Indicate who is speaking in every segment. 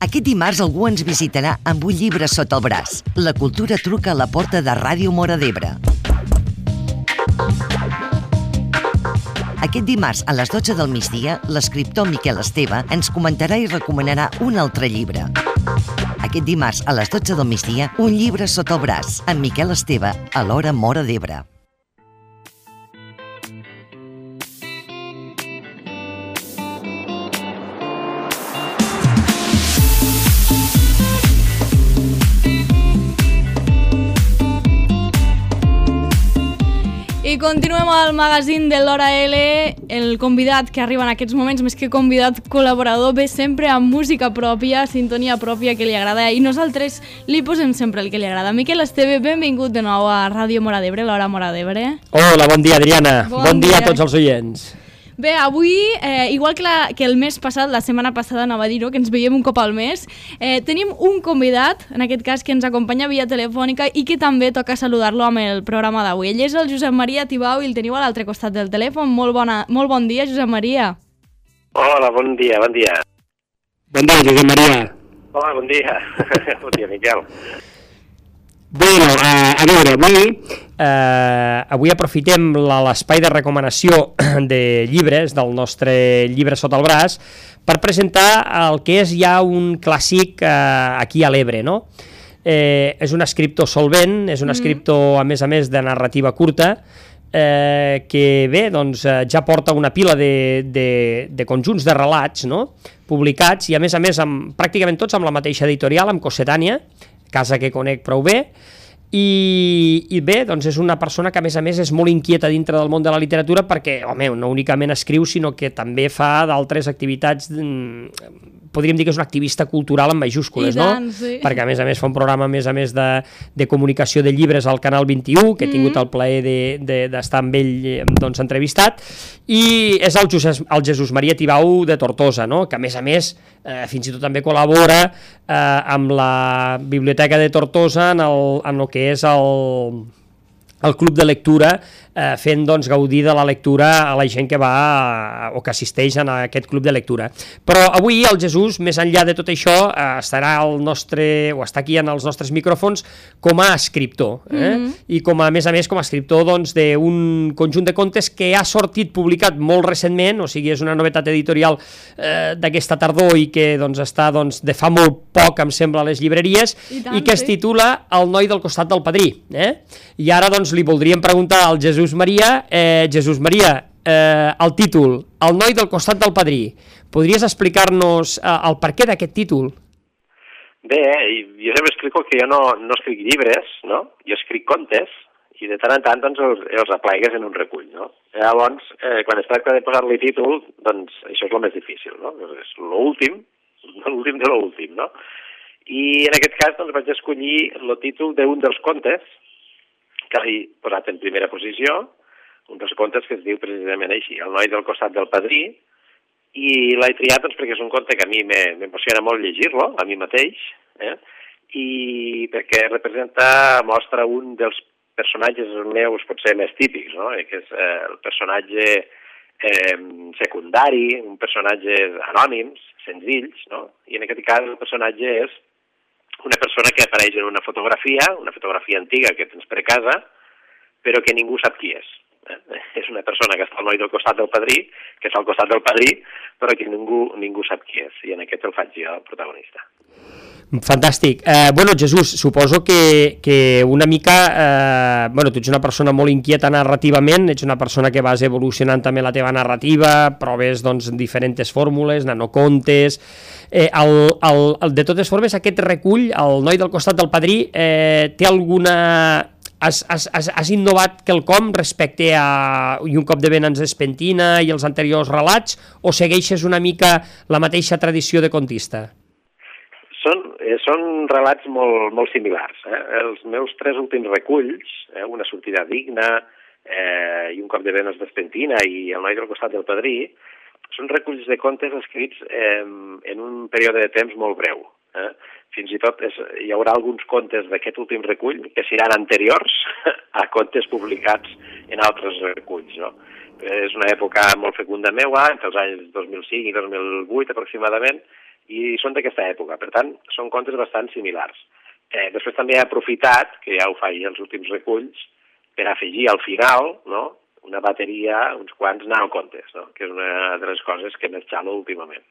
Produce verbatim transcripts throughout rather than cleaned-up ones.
Speaker 1: Aquest dimarts algú ens visitarà amb un llibre sota el braç. La cultura truca a la porta de Ràdio Móra d'Ebre. Aquest dimarts, a les dotze del migdia, l'escriptor Miquel Esteve ens comentarà i recomanarà un altre llibre. Aquest dimarts, a les dotze del migdia, un llibre sota el braç, amb Miquel Esteve, a l'Hora Móra d'Ebre.
Speaker 2: I continuem al magazín de l'Hora L. El convidat que arriba en aquests moments, més que convidat, col·laborador, ve sempre amb música pròpia, sintonia pròpia que li agrada, i nosaltres li posem sempre el que li agrada. Miquel Esteve, benvingut de nou a Ràdio Móra d'Ebre, l'Hora Móra d'Ebre.
Speaker 3: Hola, bon dia, Adriana. Bon, bon dia. dia a tots els oients.
Speaker 2: Bé, avui, eh, igual que, la, que el mes passat, la setmana passada anava a dir-ho, que ens veiem un cop al mes, eh, tenim un convidat, en aquest cas, que ens acompanya via telefònica i que també toca saludar-lo amb el programa d'avui. Ell és el Josep Maria Tibau i el teniu a l'altre costat del telèfon. Molt, bona, molt bon dia, Josep Maria.
Speaker 4: Hola, bon dia, bon dia.
Speaker 3: Bon dia, Josep Maria.
Speaker 4: Hola, bon dia. Bon dia, Miquel.
Speaker 3: Bueno, uh, a veure, avui, uh, avui aprofitem l'espai de recomanació de llibres, del nostre llibre sota el braç, per presentar el que és ja un clàssic uh, aquí a l'Ebre, no? Eh, és un escriptor solvent, és un escriptor, a més a més, de narrativa curta, eh, que bé, doncs, ja porta una pila de, de, de conjunts de relats, no?, publicats, i a més a més, amb, pràcticament tots amb la mateixa editorial, amb Cossetània, casa que conec prou bé, i, i bé, doncs és una persona que a més a més és molt inquieta dintre del món de la literatura perquè, home, no únicament escriu, sinó que també fa d'altres activitats, podríem dir que és un activista cultural en majúscules,
Speaker 2: tant,
Speaker 3: no?
Speaker 2: Sí.
Speaker 3: Perquè a més a més fa un programa a més a més de, de comunicació de llibres al Canal vint-i-u, que he tingut el plaer d'estar de, de, amb ell doncs, entrevistat, i és el, Josep, el Jesús Maria Tibau de Tortosa, no? Que a més a més eh, fins i tot també col·labora eh, amb la Biblioteca de Tortosa en el, en el que és el, el club de lectura, eh, fent doncs, gaudir de la lectura a la gent que va a, o que assisteix a aquest club de lectura. Però avui el Jesús, més enllà de tot això, eh, estarà al nostre, o està aquí en els nostres micròfons com a escriptor, eh? Mm-hmm. I com a, a més a més com a escriptor doncs, d'un conjunt de contes que ha sortit publicat molt recentment, o sigui, és una novetat editorial eh, d'aquesta tardor i que doncs, està doncs, de fa molt poc, em sembla, a les llibreries, i, tant, i que es titula El noi del costat del padrí. Eh? I ara doncs, li voldríem preguntar al Jesús Maria, eh, Jesús Maria, eh, el títol, El noi del costat del padrí. Podries explicar-nos eh, el perquè d'aquest títol?
Speaker 4: Bé, jo sempre explico que jo no, no escric llibres, no? Jo escric contes, i de tant en tant doncs, els, els aplegues en un recull, no? Llavors, eh, quan es tracta de posar-li títol, doncs això és el més difícil, no? És l'últim, l'últim de l'últim, no? I en aquest cas doncs, vaig escollir el títol d'un dels contes que he posat en primera posició, un dels contes que es diu precisament així, El noi del costat del padrí, i l'he triat doncs, perquè és un conte que a mi m'emociona molt llegir-lo, a mi mateix, eh? I perquè representa, mostra un dels personatges meus potser més típics, no? Que és eh, el personatge eh, secundari, un personatge anònims, senzills, no? I en aquest cas el personatge és una persona que apareix en una fotografia, una fotografia antiga que tens per casa, però que ningú sap qui és. Eh? És una persona que està al noi del costat del padrí, que és al costat del padrí, però que ningú, ningú sap qui és, i en aquest el faig jo el protagonista.
Speaker 3: Fantàstic. Eh, bueno, Jesús, suposo que, que una mica... Eh, bueno, tu ets una persona molt inquieta narrativament, ets una persona que vas evolucionant també la teva narrativa, proves doncs, diferents fórmules, nanocontes... Eh, el, el, el, de totes formes, aquest recull, El noi del costat del padrí, eh, té alguna... Has, has, has innovat quelcom respecte a I un cop de vent ens despentina i els anteriors relats, o segueixes una mica la mateixa tradició de contista?
Speaker 4: Són, eh, són relats molt, molt similars. Eh? Els meus tres últims reculls, eh, Una sortida digna, eh, I un cop de vent ens despentina i El noi del costat del padrí, són reculls de contes escrits eh, en un període de temps molt breu. Eh? Fins i tot és, hi haurà alguns contes d'aquest últim recull que seran anteriors a contes publicats en altres reculls. No? És una època molt fecunda meua, entre els anys dos mil cinc i dos mil vuit aproximadament, i són d'aquesta època. Per tant, són contes bastant similars. Eh, després també he aprofitat, que ja ho faig als últims reculls, per afegir al final, no?, una bateria, uns quants nanocontes, no?, que és una de les coses que més xalo últimament.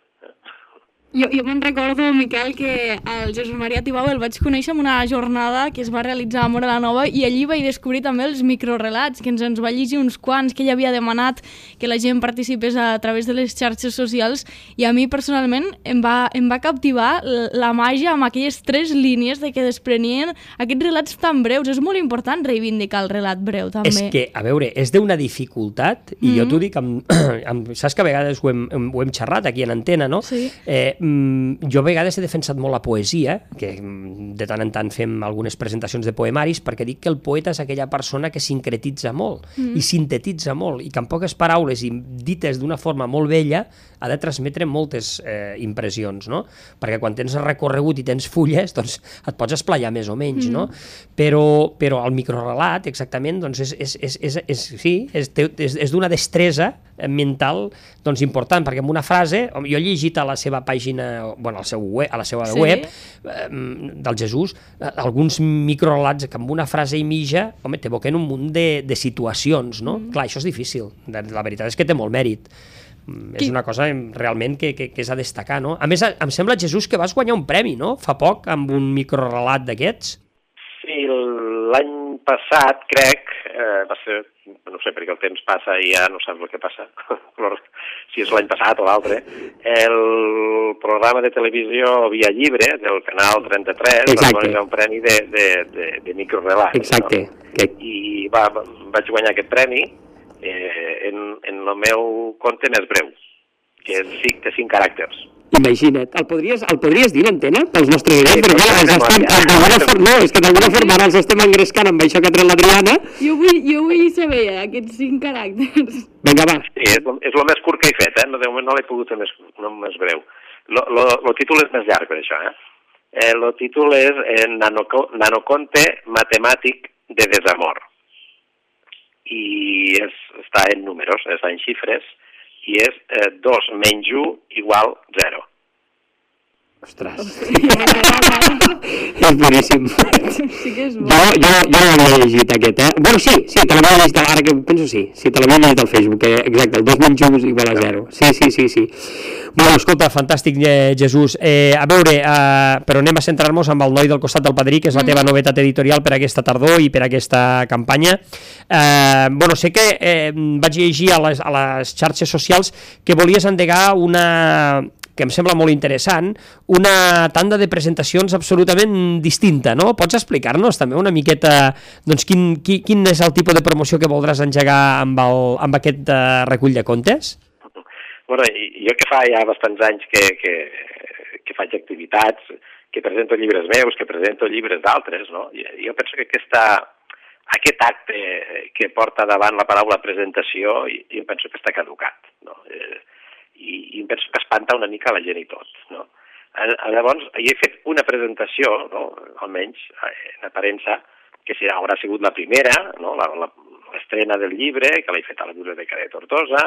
Speaker 2: Jo, jo me'n recordo, Miquel, que el Jesús Maria Tibau el vaig conèixer en una jornada que es va realitzar a Móra la Nova i allí vaig descobrir també els microrelats, que ens ens va llegir uns quants, que ell havia demanat que la gent participés a través de les xarxes socials, i a mi personalment em va, em va captivar la màgia amb aquelles tres línies de que desprenien aquests relats tan breus. És molt important reivindicar el relat breu, també.
Speaker 3: És que, a veure, és d'una dificultat, i mm-hmm. jo t'ho dic, amb, amb, saps que a vegades ho hem, ho hem xerrat aquí en antena, no?
Speaker 2: Sí.
Speaker 3: Eh, jo a vegades he defensat molt la poesia, que de tant en tant fem algunes presentacions de poemaris, perquè dic que el poeta és aquella persona que sincretitza molt mm. i sintetitza molt, i que amb poques paraules i dites d'una forma molt bella ha de transmetre moltes eh, impressions, no? Perquè quan tens recorregut i tens fulles, doncs et pots esplaiar més o menys, mm. no? Però, però el microrelat, exactament, doncs és, és, és, és, és, sí, és, és, és d'una destresa mental doncs, important, perquè amb una frase, jo he llegit a la seva pàgina, bueno, al seu web, a la seva sí. web eh, del Jesús, eh, alguns microrelats que amb una frase i mitja, home, t'evoquen un munt de, de situacions, no? Mm. Clar, això és difícil, la veritat és que té molt mèrit. Qui? És una cosa realment que, que, que és a destacar, no? A més, em sembla, Jesús, que vas guanyar un premi, no?, fa poc, amb un microrelat d'aquests.
Speaker 4: Sí, l'any passat, crec, eh, va ser, no sé, perquè el temps passa i ja no saps el que passa, si és l'any passat o l'altre, el programa de televisió Via Llibre, del canal trenta-tres, va donar un premi de, de, de, de microrelat.
Speaker 3: Exacte.
Speaker 4: No? Que... I va, vaig guanyar aquest premi eh, en, en el meu conte més breu, que és cinc, de cinc caràcters.
Speaker 3: Imagina't, el podries, el podries dir en antena pels nostres oients? Perquè clar, els estem, d'alguna forma, no, és que d'alguna forma ara els estem engrescant amb això que ha tret l'Adriana.
Speaker 2: Jo vull, jo vull saber aquests cinc caràcters.
Speaker 3: Vinga, va.
Speaker 4: Sí, és, és el més curt que he fet, eh? De moment no l'he pogut fer més, no, més breu. El títol és més llarg per això, eh? El títol és eh, Nanoco, Nanoconte matemàtic de desamor. I és, està en números, està en xifres, i és eh, dos menys u igual zero.
Speaker 3: Ostres. És boníssim.
Speaker 2: Sí que és bo.
Speaker 3: Jo, jo, jo l'havia llegit aquest, eh? Bueno, sí, sí, te l'havia llegit, ara que penso sí, sí, te l'havia llegit al Facebook, eh? Exacte, el dos menys u igual a zero. Sí, sí, sí, sí. Bueno, escolta, fantàstic, eh, Jesús. Eh, a veure, eh, però anem a centrar-nos amb el noi del costat del Padrí, que és la teva novetat editorial per aquesta tardor i per aquesta campanya. Eh, bueno, sé que eh, vaig llegir a les, a les xarxes socials que volies endegar una... que em sembla molt interessant, una tanda de presentacions absolutament distinta, no? Pots explicar-nos també una miqueta doncs, quin, quin, quin és el tipus de promoció que voldràs engegar amb, el, amb aquest uh, recull de contes?
Speaker 4: Bueno, jo que fa ja bastants anys que, que, que faig activitats, que presento llibres meus, que presento llibres d'altres, no? Jo penso que aquesta, aquest acte que porta davant la paraula presentació, jo penso que està caducat, no? Eh, i, i penso que espanta una mica la gent i tot, no? Llavors, hi he fet una presentació, no? Almenys en aparença, que haurà sigut la primera, no? L'estrena del llibre, que l'he fet a la Biblioteca de Tortosa,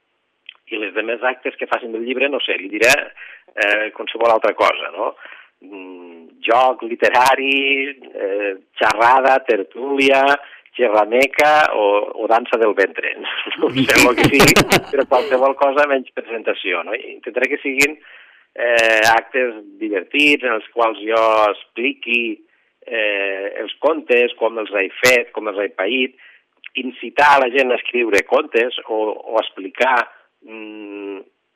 Speaker 4: i les demés actes que facin del llibre, no sé, li diré eh, qualsevol altra cosa, no? Mm, joc literari, eh, xerrada, tertúlia, xerrameca o, o dansa del ventre, no sé el que sigui, però qualsevol cosa menys presentació, no? I intentaré que siguin eh, actes divertits en els quals jo expliqui eh, els contes, com els he fet, com els he paït, incitar a la gent a escriure contes o, o explicar mm,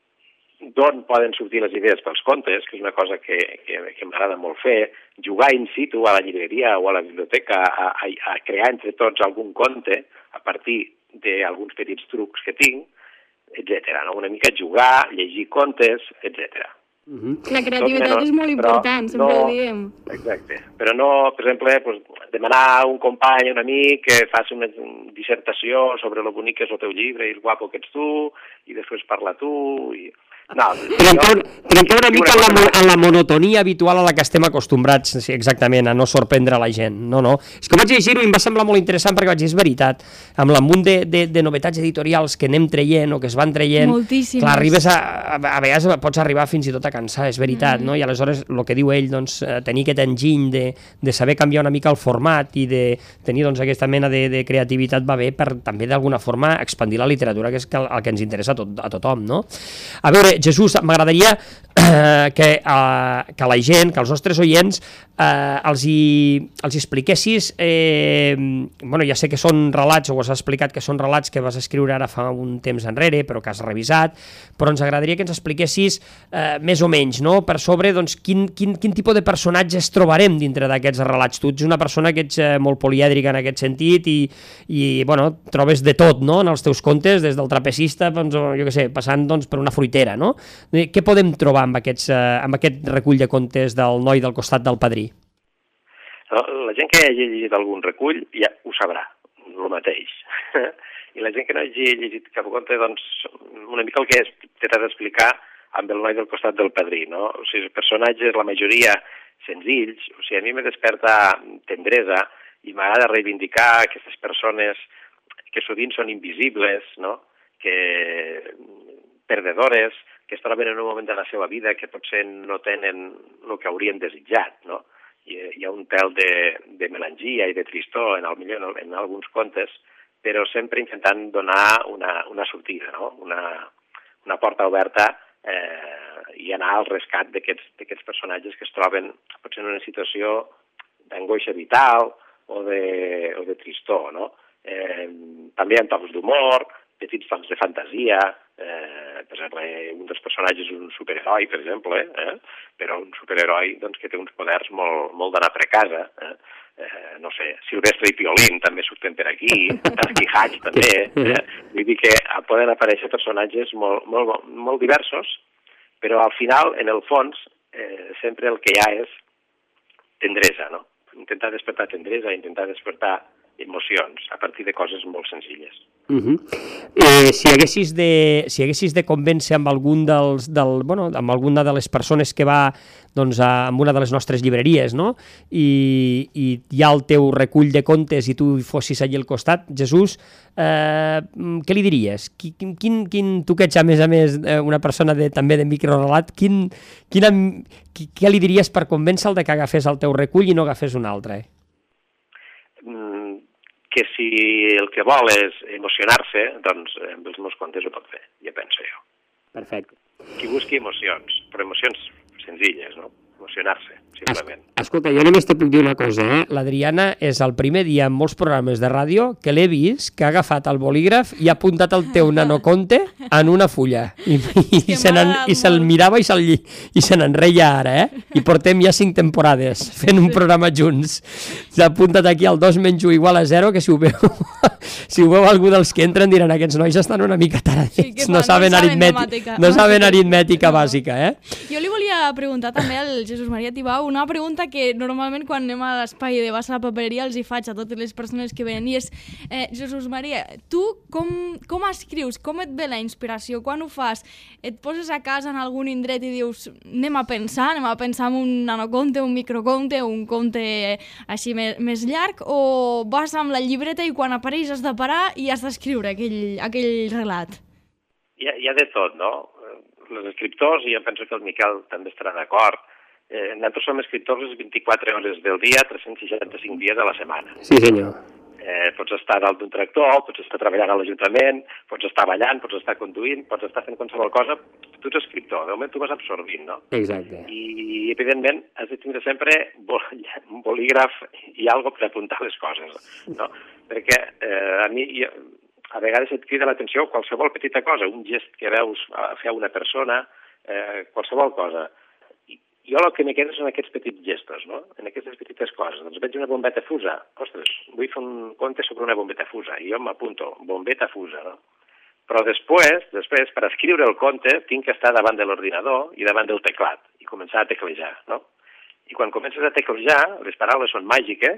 Speaker 4: d'on poden sortir les idees pels contes, que és una cosa que, que, que m'agrada molt fer, jugar in situ a la llibreria o a la biblioteca a, a, a crear entre tots algun conte a partir d'alguns petits trucs que tinc, etcètera. No? Una mica jugar, llegir contes, etcètera.
Speaker 2: Uh-huh. La creativitat menys, és molt important, sempre no, ho diem.
Speaker 4: Exacte, però no, per exemple, pues, demanar a un company, un amic, que faci una dissertació sobre lo bonic que és el teu llibre i el guapo que ets tu, i després parla tu, i... No,
Speaker 3: trencar,
Speaker 4: jo,
Speaker 3: trencar una mica
Speaker 4: una
Speaker 3: en la,
Speaker 4: cosa...
Speaker 3: en la monotonia habitual a la que estem acostumbrats, sí, exactament, a no sorprendre la gent. No, no. És que vaig llegir-ho i em va semblar molt interessant perquè vaig dir, és veritat, amb l'amunt de, de, de novetats editorials que anem traient o que es van traient,
Speaker 2: moltíssimes.
Speaker 3: clar, arribes a, a, a vegades pots arribar fins i tot a cansar, és veritat, mm. no? I aleshores el que diu ell, doncs, tenir aquest enginy de, de saber canviar una mica el format i de tenir doncs, aquesta mena de, de creativitat va bé per també d'alguna forma expandir la literatura, que és el, el que ens interessa a, tot, a tothom, no? A veure, Jesús, m'agradaria eh, que, eh, que la gent, que els nostres oients eh, els, hi, els hi expliquessis, eh, bueno, ja sé que són relats, o has explicat que són relats que vas escriure ara fa un temps enrere, però que has revisat, però ens agradaria que ens expliquessis eh, més o menys, no?, per sobre, doncs, quin, quin, quin tipus de personatges trobarem dintre d'aquests relats. Tu ets una persona que ets eh, molt polièdrica en aquest sentit i, i bueno, trobes de tot, no?, en els teus contes, des del trapecista, doncs, jo què sé, passant doncs, per una fruitera, no? Què podem trobar amb, aquests, eh, amb aquest recull de contes del Noi del costat del Padrí?
Speaker 4: La gent que hagi llegit algun recull ja ho sabrà, el mateix. I la gent que no hagi llegit cap conte, doncs, una mica el que he intentat explicar amb el Noi del costat del Padrí, no? O sigui, els personatges, la majoria senzills, o sigui, a mi me desperta tendresa i m'agrada reivindicar aquestes persones que sovint són invisibles, no?, que perdedores, que es troben en un moment de la seva vida que potser no tenen el que haurien desitjat, no? Hi, hi ha un pèl de, de melangia i de tristor en, el millor, en, en alguns contes, però sempre intentant donar una, una sortida, no?, una, una porta oberta eh, i anar al rescat d'aquests personatges que es troben potser en una situació d'angoixa vital o de, o de tristor, no? Eh, també hi ha tocs d'humor, petits tocs de fantasia, eh, per exemple, un dels personatges és un superheroi, per exemple, eh? Però un superheroi doncs, que té uns poders molt, molt d'anar per casa, eh? Eh, no sé, Silvestre i Piolín també surten per aquí, Tarky Hatch també, eh? Vull dir que poden aparèixer personatges molt, molt, molt diversos, però al final, en el fons, eh, sempre el que hi ha és tendresa, no? Intentar despertar tendresa, intentar despertar emocions a partir de coses molt senzilles.
Speaker 3: Uh -huh. eh, si haguessis de, si haguessis de convèncer amb algun dels, del, bueno, amb alguna de les persones que va doncs, a, amb una de les nostres llibreries, no?, i, i hi ha el teu recull de contes i tu fossis allà al costat, Jesús, eh, què li diries? Quin, quin, quin, tu que ets a més a més una persona de, també de microrelat, quin, quina, què li diries per convèncer-el de que agafés el teu recull i no agafés un altre?
Speaker 4: Mm, que si el que vol és emocionar-se, doncs amb els meus contes ho pot fer, ja penso jo.
Speaker 3: Perfecte.
Speaker 4: Qui busqui emocions, però emocions senzilles, no? Emocionar-se, simplement.
Speaker 3: Es, escolta, jo només te puc dir una cosa, eh? L'Adriana és el primer dia en molts programes de ràdio que l'he vist que ha agafat el bolígraf i ha apuntat el teu nanoconte en una fulla. I, i, i se'l se mirava i se'l i se n'enreia ara, eh? I portem ja cinc temporades fent un programa junts. S'ha apuntat aquí el dos menys u igual a zero, que si ho veu, si ho veu algú dels que entren diran aquests nois estan una mica taradets, sí, no saben aritmètica, no saben aritmètica bàsica, eh?
Speaker 2: Jo li volia preguntar també al Jesús Maria Tibau una pregunta que normalment quan anem a l'espai de Bassa la Papereria els hi faig a totes les persones que venen i és, eh, Jesús Maria, tu com, com escrius? Com et ve la inspiració? Quan ho fas? Et poses a casa en algun indret i dius anem a pensar, anem a pensar en un nanoconte, un microconte, un conte així més, més llarg, o vas amb la llibreta i quan apareix has de parar i has d'escriure aquell, aquell relat?
Speaker 4: Hi ha, hi ha de tot, no? Els escriptors, i jo penso que el Miquel també estarà d'acord, eh, nosaltres som escriptors les vint-i-quatre hores del dia, tres cents seixanta-cinc dies a la setmana.
Speaker 3: Sí, senyor.
Speaker 4: Eh, pots estar dalt d'un tractor, pots estar treballant a l'Ajuntament, pots estar ballant, pots estar conduint, pots estar fent qualsevol cosa, tu ets escriptor, de moment tu vas absorbint, no?
Speaker 3: Exacte.
Speaker 4: I, evidentment, has de tindre sempre un bolígraf i alguna cosa per apuntar les coses, no? Perquè eh, a mi... Jo, a vegades et crida l'atenció qualsevol petita cosa, un gest que veus fer una persona, eh, qualsevol cosa. I jo el que me queda són aquests petits gestos, no? En aquestes petites coses. Doncs veig una bombeta fusa. Ostres, vull fer un conte sobre una bombeta fusa. I jo m'apunto, bombeta fusa, no? Però després, després, per escriure el conte, tinc que estar davant de l'ordinador i davant del teclat i començar a teclejar, no? I quan comences a teclejar, les paraules són màgiques,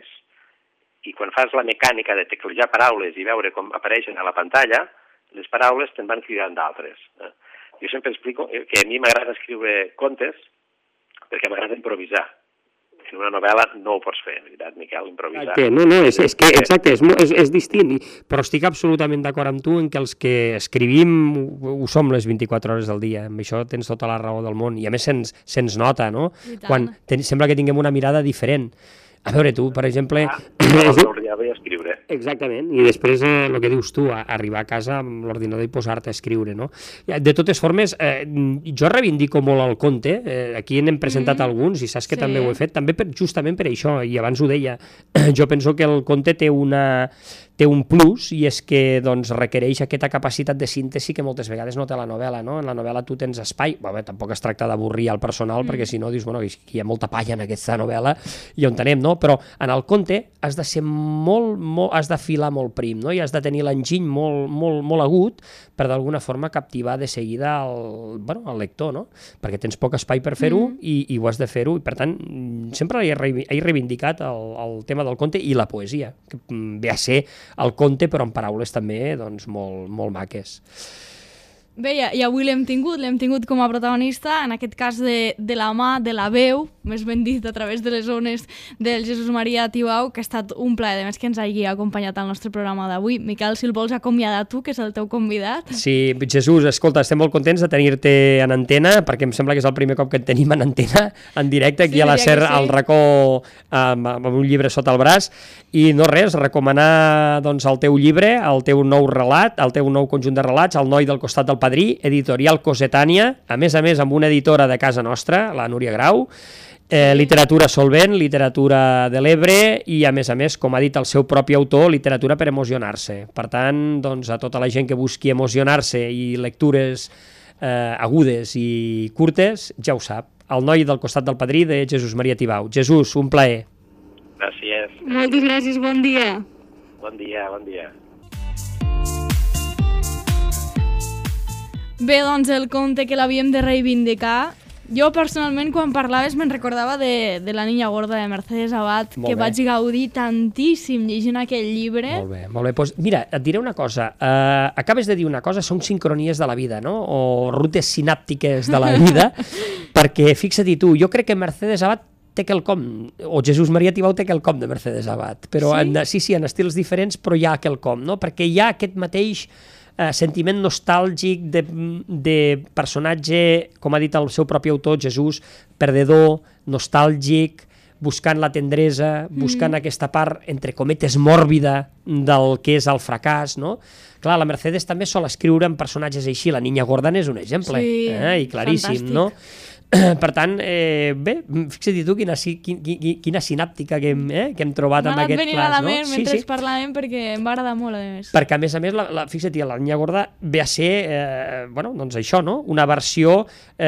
Speaker 4: i quan fas la mecànica de teclejar paraules i veure com apareixen a la pantalla, les paraules te'n van cridant d'altres. Jo sempre explico que a mi m'agrada escriure contes perquè m'agrada improvisar. En una novel·la no ho pots fer, en veritat, Miquel, improvisar.
Speaker 3: Exacte, no, no, és, és que, exacte, és, és, és distint, però estic absolutament d'acord amb tu en que els que escrivim ho, ho som les vint-i-quatre hores del dia, amb això tens tota la raó del món, i a més se'ns se nota, no? Quan ten, sembla que tinguem una mirada diferent. A veure, tu, per exemple...
Speaker 4: Ah, l'ordinador i escriure.
Speaker 3: Exactament, i després eh, el que dius tu, arribar a casa amb l'ordinador i posar-te a escriure, no? De totes formes, eh, jo reivindico molt el conte, eh, aquí n'hem presentat mm-hmm. alguns, i saps que sí. també ho he fet, també per, justament per això, i abans ho deia, jo penso que el conte té una... té un plus, i és que doncs, requereix aquesta capacitat de síntesi que moltes vegades no té la novel·la, no? En la novel·la tu tens espai, bé, tampoc es tracta d'avorrir al personal, mm. perquè si no dius, bueno, hi ha molta palla en aquesta novel·la, i on tenem, no? Però en el conte has de ser molt, molt has de filar molt prim, no? I has de tenir l'enginy molt, molt, molt agut per d'alguna forma captivar de seguida el, bueno, el lector, no? Perquè tens poc espai per fer-ho mm. i, i ho has de fer-ho, i per tant sempre he reivindicat el, el tema del conte i la poesia, que ve a ser el conte, però en paraules també doncs, molt, molt maques.
Speaker 2: Bé, i avui l'hem tingut, l'hem tingut com a protagonista, en aquest cas de, de la mà, de la veu, més ben dit, a través de les zones del Jesús Maria Tibau, que ha estat un plaer, a més, que ens hagi acompanyat al nostre programa d'avui. Miquel, si el vols acomiadar tu, que és el teu convidat.
Speaker 3: Sí, Jesús, escolta, estem molt contents de tenir-te en antena, perquè em sembla que és el primer cop que et tenim en antena, en directe, aquí sí, a la SER, sí. al racó, amb, amb un llibre sota el braç, i no res, recomanar doncs, el teu llibre, el teu nou relat, el teu nou conjunt de relats, El noi del costat del Padrí, editorial Cosetània, a més a més amb una editora de casa nostra, la Núria Grau, eh, literatura solvent, literatura de l'Ebre i a més a més, com ha dit el seu propi autor, literatura per emocionar-se. Per tant, doncs, a tota la gent que busqui emocionar-se i lectures eh, agudes i curtes, ja ho sap, El noi del costat del Padrí de Jesús Maria Tibau. Jesús, un plaer.
Speaker 4: Gràcies.
Speaker 2: Moltes gràcies, bon dia.
Speaker 4: Bon dia, bon dia.
Speaker 2: Bé, doncs el conte que l'havíem de reivindicar. Jo personalment quan parlaves me'n recordava de, de La niña gorda de Mercedes Abad, molt que bé. Vaig gaudir tantíssim llegint aquell llibre.
Speaker 3: Molt bé, molt bé. Pues mira, et diré una cosa. Uh, acabes de dir una cosa, són sincronies de la vida, no? O rutes sinàptiques de la vida, perquè fixa't tu, jo crec que Mercedes Abad té quelcom, o Jesús Maria Tibau té quelcom de Mercedes Abad, però sí? En, sí, sí, en estils diferents, però hi ha quelcom, no? Perquè hi ha aquest mateix eh, sentiment nostàlgic de, de personatge, com ha dit el seu propi autor, Jesús, perdedor, nostàlgic, buscant la tendresa, buscant mm. aquesta part, entre cometes, mòrbida del que és el fracàs, no? Clar, la Mercedes també sol escriure en personatges així, la Niña Gorda n'és un exemple,
Speaker 2: sí,
Speaker 3: eh? I claríssim,
Speaker 2: fantàstic.
Speaker 3: No? Per tant, eh, bé, fixa't tu quina, quina, quina sinàptica que hem, eh, que hem trobat amb aquest
Speaker 2: clars, no?
Speaker 3: M'ha
Speaker 2: anat venint a la ment
Speaker 3: no?
Speaker 2: mentre
Speaker 3: sí, sí.
Speaker 2: parlàvem perquè em va agradar molt, a més.
Speaker 3: Perquè, a més a més, la, la, fixa't, la Niña Gorda ve a ser, eh, bueno, doncs això, no? Una versió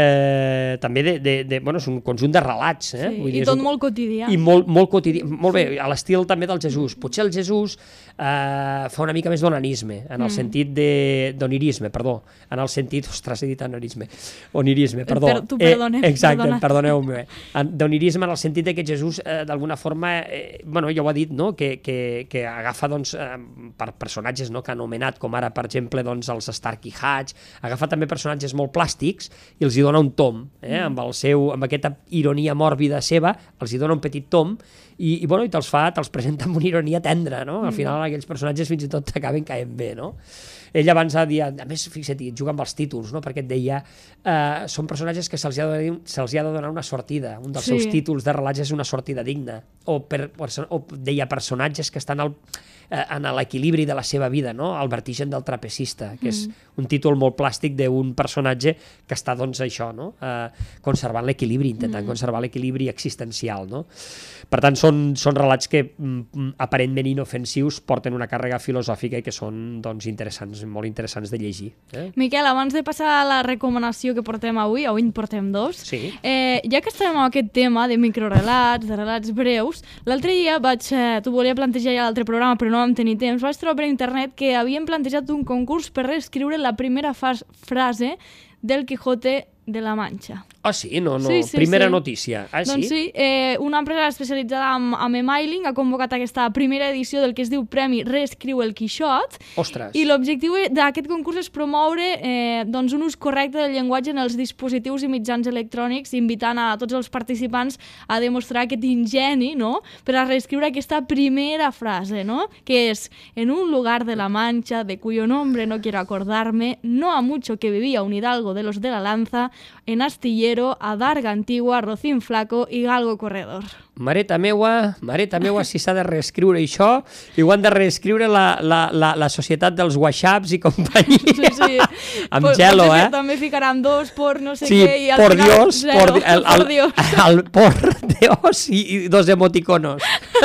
Speaker 3: eh, també de, de, de, bueno, és un conjunt de relats, eh?
Speaker 2: Sí,
Speaker 3: Vull dir,
Speaker 2: i tot
Speaker 3: un,
Speaker 2: molt quotidià.
Speaker 3: I molt, molt quotidià, molt bé, a l'estil també del Jesús. Potser el Jesús eh, fa una mica més d'onanisme, en el mm. sentit de, d'onirisme, perdó, en el sentit, ostres, he dit onirisme, onirisme, perdó.
Speaker 2: Per, tu perdonem,
Speaker 3: eh, exacte,
Speaker 2: perdona.
Speaker 3: perdoneu-me, d'onirisme en el sentit de que Jesús eh, d'alguna forma, eh, bueno, ja ho ha dit, no? que, que, que agafa doncs, eh, per personatges, no? Que ha anomenat, com ara per exemple doncs, els Stark i Hutch, agafa també personatges molt plàstics i els hi dona un tom, eh? mm. amb, el seu, amb aquesta ironia mòrbida seva, els hi dona un petit tom i, i, bueno, i te'ls fa, te'ls presenta amb una ironia tendra, no? Al final aquells personatges fins i tot t'acaben caient bé, no? Ell abans ha dit, a més, fixa't, juga amb els títols, no? Perquè et deia, eh, són personatges que se'ls ha, se'ls ha de donar una sortida, un dels sí. seus títols de relats és una sortida digna, o, per, o deia personatges que estan al, eh, en l'equilibri de la seva vida, no? El vertigen del trapecista, que és mm. un títol molt plàstic d'un personatge que està, doncs, això, no? Eh, conservant l'equilibri, intentant mm. conservar l'equilibri existencial, no? Per tant, són, són relats que mm, aparentment inofensius porten una càrrega filosòfica i que són, doncs, interessants, molt interessants de llegir. Eh?
Speaker 2: Miquel, abans de passar a la recomanació que portem avui, avui en portem dos,
Speaker 3: sí.
Speaker 2: eh, ja que estem amb aquest tema de microrelats, de relats breus, l'altre dia vaig, eh, t'ho volia plantejar ja a l'altre programa, però no vam tenir temps, vaig trobar per internet que havien plantejat un concurs per reescriure la primera frase del Quijote de la Manxa.
Speaker 3: Ah, sí? No, no.
Speaker 2: Sí, sí,
Speaker 3: Primera
Speaker 2: sí.
Speaker 3: notícia. Ah, sí?
Speaker 2: Doncs sí, eh, una empresa especialitzada en, en emailing ha convocat aquesta primera edició del que es diu Premi Reescriu el Quixot.
Speaker 3: Ostres.
Speaker 2: I l'objectiu d'aquest concurs és promoure eh, doncs un ús correcte del llenguatge en els dispositius i mitjans electrònics, invitant a tots els participants a demostrar aquest ingeni, no?, per a reescriure aquesta primera frase, no?, que és: en un lugar de la Mancha, de cuyo nombre no quiero acordarme, no ha mucho que vivía un hidalgo de los de la Lanza, en Astillero, Adarga Antigua, Rocín Flaco i Galgo Corredor.
Speaker 3: Mareta meua, mareta meua, si s'ha de reescriure això, i ho han de reescriure la, la, la, la societat dels whatsapps i companyia.
Speaker 2: Sí, sí.
Speaker 3: Amb
Speaker 2: Pot,
Speaker 3: gelo,
Speaker 2: potser
Speaker 3: eh?
Speaker 2: També ficaran dos por no sé
Speaker 3: sí,
Speaker 2: què i al
Speaker 3: por
Speaker 2: final
Speaker 3: Dios,
Speaker 2: zero.
Speaker 3: por, el,
Speaker 2: por
Speaker 3: el,
Speaker 2: Dios.
Speaker 3: El, por Dios i, i dos emoticonos.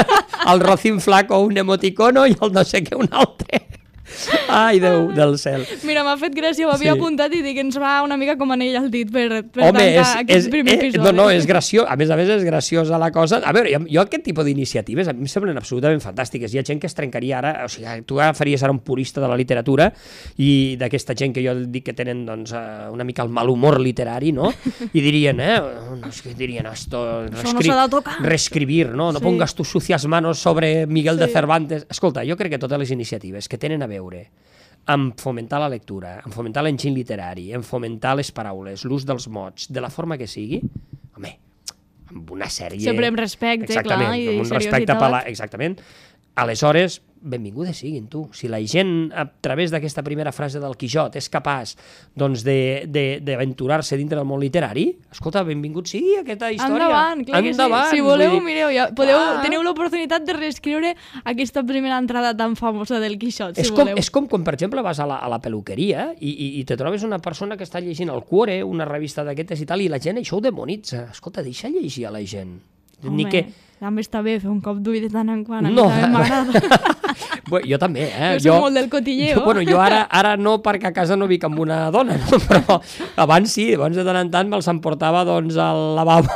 Speaker 3: El Rocín Flaco un emoticono i el no sé què un altre. Ai, Déu del cel.
Speaker 2: Mira, m'ha fet gràcia, ho havia
Speaker 3: Sí.
Speaker 2: apuntat i dic, ens va una mica com anell al dit per, per
Speaker 3: Home,
Speaker 2: tancar
Speaker 3: és,
Speaker 2: aquest
Speaker 3: és,
Speaker 2: primer
Speaker 3: eh,
Speaker 2: episodi.
Speaker 3: no, no, és graciós, a més a més és graciosa la cosa. A veure, jo, jo aquest tipus d'iniciatives a mi em semblen absolutament fantàstiques. Hi ha gent que es trencaria ara, o sigui, tu agafaries ara un purista de la literatura i d'aquesta gent que jo dic que tenen doncs, una mica el mal humor literari, no? I dirien, eh, no, és que dirien esto,
Speaker 2: Això no s'ha de tocar.
Speaker 3: reescribir, no? No
Speaker 2: Sí.
Speaker 3: pongas tus sucias manos sobre Miguel de
Speaker 2: Sí.
Speaker 3: Cervantes. Escolta, jo crec que totes les iniciatives que tenen a veure en fomentar la lectura, en fomentar l'enginy literari, en fomentar les paraules, l'ús dels mots, de la forma que sigui, home, amb una sèrie...
Speaker 2: Sempre amb respecte,
Speaker 3: exactament,
Speaker 2: clar, i
Speaker 3: amb un respecte
Speaker 2: seriositat.
Speaker 3: per la... Exactament. Aleshores, benvingudes siguin, tu. Si la gent, a través d'aquesta primera frase del Quixot, és capaç doncs, d'aventurar-se dintre del món literari, escolta, benvingut sigui aquesta història.
Speaker 2: Endavant, clar
Speaker 3: Endavant,
Speaker 2: que sí. Si voleu,
Speaker 3: vull dir,
Speaker 2: mireu, ja podeu,
Speaker 3: ah.
Speaker 2: teniu l'oportunitat de reescriure aquesta primera entrada tan famosa del Quixot, si
Speaker 3: és, com,
Speaker 2: voleu.
Speaker 3: és com quan, per exemple, vas a la, a la peluqueria i, i, i te trobes una persona que està llegint el Cuore, una revista d'aquestes i tal, i la gent això ho demonitza. Escolta, deixa llegir a la gent.
Speaker 2: Home,
Speaker 3: Ni que...
Speaker 2: també està bé fer un cop d'ull de tant en quant, a
Speaker 3: No.
Speaker 2: mi també m'agrada.
Speaker 3: Bueno, jo també, eh?
Speaker 2: Jo soc molt del cotilleo.
Speaker 3: Jo, bueno, jo ara, ara no, perquè a casa no vic amb una dona, no? Però abans sí, abans de tant en tant me'ls emportava doncs, al lavabo.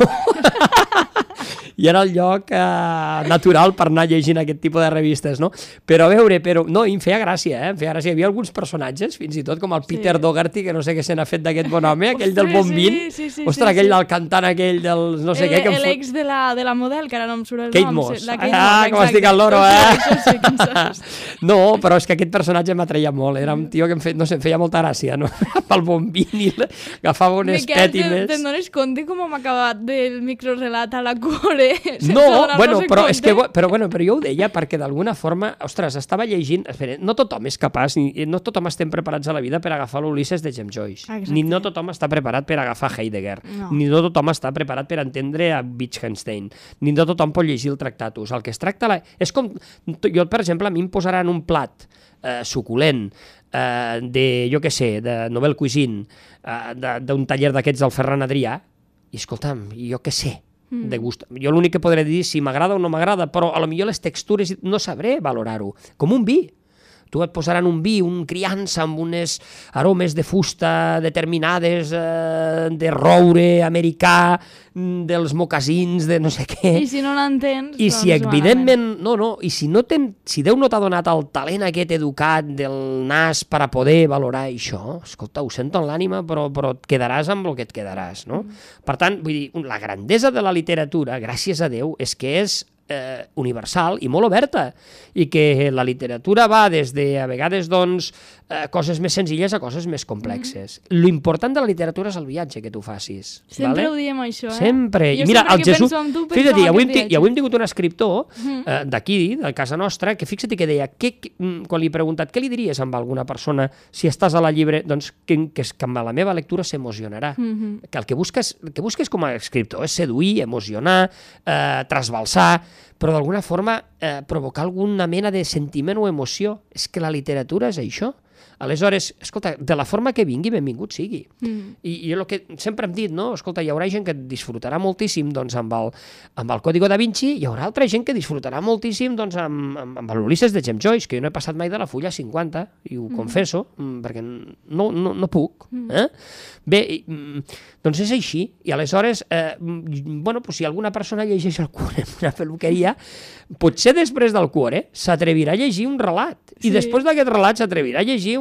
Speaker 3: I era el lloc eh, natural per anar llegint aquest tipus de revistes, no? Però a veure, però, no, i em feia gràcia, eh? Em feia gràcia. Hi havia alguns personatges, fins i tot com el Peter
Speaker 2: Sí.
Speaker 3: Dougherty, que no sé què se n'ha fet d'aquest bon home, aquell del
Speaker 2: Ostres,
Speaker 3: Bombín.
Speaker 2: sí, sí, sí,
Speaker 3: Ostres,
Speaker 2: sí,
Speaker 3: aquell
Speaker 2: sí.
Speaker 3: del cantant aquell del no sé
Speaker 2: el,
Speaker 3: què. Que em fot-
Speaker 2: L'ex de la, de la model, que ara no em surt el
Speaker 3: Kate
Speaker 2: nom.
Speaker 3: Moss.
Speaker 2: La Kate
Speaker 3: Ah,
Speaker 2: Moss,
Speaker 3: com estic
Speaker 2: exacte.
Speaker 3: al loro,
Speaker 2: Això
Speaker 3: eh?
Speaker 2: sí, això sí que em saps.
Speaker 3: No, però és que aquest personatge m'atreia molt. Era un tio que em fe... no sé, em feia molta gràcia, no? Pel Bombín i la- agafava un
Speaker 2: Miquel,
Speaker 3: espètimes.
Speaker 2: te'n dones compte com hem acabat del microrelat a la Core? sense
Speaker 3: No,
Speaker 2: donar-nos
Speaker 3: bueno,
Speaker 2: en
Speaker 3: però és que,
Speaker 2: compte?
Speaker 3: però, bueno, però jo ho deia perquè d'alguna forma, ostres, estava llegint, espera, no tothom és capaç, ni, no tothom estem preparats a la vida per agafar l'Ulisses de James Joyce,
Speaker 2: Exacte.
Speaker 3: ni no tothom està preparat per agafar Heidegger,
Speaker 2: No.
Speaker 3: ni no tothom està preparat per entendre a Wittgenstein, ni no tothom pot llegir el Tractatus. El que es tracta, la... és com, jo, per exemple, a mi em posaran un plat eh, suculent, eh, de, jo què sé, de Nobel Cuisine, eh, de- d'un taller d'aquests del Ferran Adrià, i escolta'm, jo què sé, de gust. Jo l'únic que podré dir si m'agrada o no m'agrada, però a lo millor les textures no sabré valorar-ho. Com un vi. Tu et posaran un vi, un criança amb unes aromes de fusta determinades, eh, de roure americà, mm, dels mocasins, de no sé què.
Speaker 2: I si no n'entens,
Speaker 3: I
Speaker 2: doncs
Speaker 3: si evidentment,
Speaker 2: malament.
Speaker 3: no, no, i si no ten, si Déu no t'ha donat el talent aquest educat del nas per a poder valorar això, escolta, ho sento en l'ànima, però, però et quedaràs amb el que et quedaràs, no? Mm. Per tant, vull dir, la grandesa de la literatura, gràcies a Déu, és que és eh, universal i molt oberta, i que la literatura va des de, a vegades, doncs, eh, coses més senzilles a coses més complexes. Mm. L'important de la literatura és el viatge que tu facis.
Speaker 2: Sempre
Speaker 3: vale?
Speaker 2: ho diem, això, eh?
Speaker 3: Sempre.
Speaker 2: Jo
Speaker 3: I mira,
Speaker 2: sempre
Speaker 3: el
Speaker 2: que
Speaker 3: Jesús...
Speaker 2: penso en tu, penso
Speaker 3: Fixa't,
Speaker 2: en
Speaker 3: i avui,
Speaker 2: aquest
Speaker 3: hem, ti-
Speaker 2: viatge.
Speaker 3: i avui hem tingut un escriptor eh, d'aquí, de casa nostra, que fixa't que deia, què, què, mm, quan li he preguntat què li diries a alguna persona si estàs a la llibre, doncs que, que, és que amb la meva lectura s'emocionarà.
Speaker 2: Mm -hmm.
Speaker 3: Que el que busques, el que busques com a escriptor és seduir, emocionar, eh, trasbalsar, però d'alguna forma eh, provocar alguna mena de sentiment o emoció. És que la literatura és això. Aleshores, escolta, de la forma que vingui, benvingut sigui.
Speaker 2: Mm.
Speaker 3: I, i el que sempre hem dit, no? Escolta, hi haurà gent que disfrutarà moltíssim doncs, amb, el, amb el Código da Vinci, hi haurà altra gent que disfrutarà moltíssim doncs, amb, amb, amb l'Ulisses de James Joyce, que jo no he passat mai de la fulla cinquanta, i ho mm. confesso, perquè no, no, no puc. Mm. Eh? Bé, i, doncs és així, i aleshores, eh, bueno, pues, si alguna persona llegeix el Cuore en una peluqueria, potser després del Cuore s'atrevirà a llegir un relat, i
Speaker 2: Sí.
Speaker 3: després d'aquest relat s'atrevirà a llegir un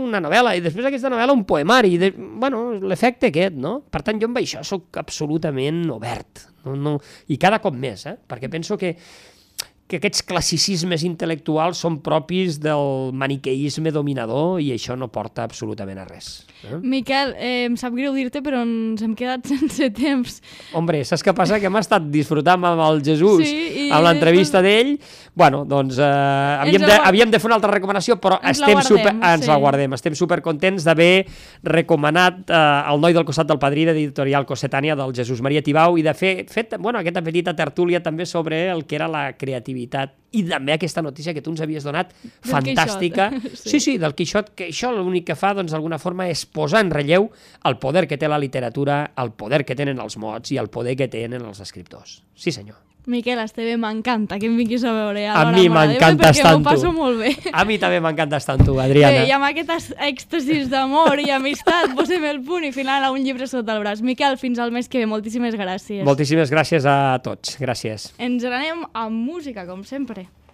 Speaker 3: una novel·la, i després aquesta novel·la un poemari, i de, bueno, l'efecte aquest, no? Per tant, jo amb això sóc absolutament obert, no, no, i cada cop més, eh? Perquè penso que que aquests classicismes intel·lectuals són propis del maniqueisme dominador i això no porta absolutament a res. Eh?
Speaker 2: Miquel, eh, em sap greu dir-te, però ens hem quedat sense temps.
Speaker 3: Hombre, saps què passa? Que hem estat disfrutant amb el Jesús,
Speaker 2: sí, i...
Speaker 3: amb l'entrevista d'ell. Bueno, doncs eh, havíem, de, havíem de fer una altra recomanació, però
Speaker 2: ens
Speaker 3: estem
Speaker 2: la guardem,
Speaker 3: super, ens
Speaker 2: sí.
Speaker 3: la guardem. Estem supercontents d'haver recomanat eh, El noi del costat del padrí, d'Editorial Cossetània, del Jesús Maria Tibau, i de fer fet, bueno, aquesta petita tertúlia també sobre el que era la creativitat i també aquesta notícia que tu ens havies donat, del fantàstica. Sí. sí, sí, del Quixot, que això l'únic que fa, doncs, d'alguna forma, és posar en relleu el poder que té la literatura, el poder que tenen els mots i el poder que tenen els escriptors. Sí, senyor.
Speaker 2: Miquel Esteve, m'encanta que em vinguis a veure a,
Speaker 3: a mi m'encanta estar amb tu.
Speaker 2: Perquè m'ho passo molt bé.
Speaker 3: A mi també m'encanta estar amb tu, Adriana.
Speaker 2: Bé, i amb aquest èxtasis d'amor i amistat posem el punt i final a un llibre sota el braç. Miquel, fins al mes que ve. Moltíssimes gràcies.
Speaker 3: Moltíssimes gràcies a tots. Gràcies.
Speaker 2: Ens anem amb música, com sempre.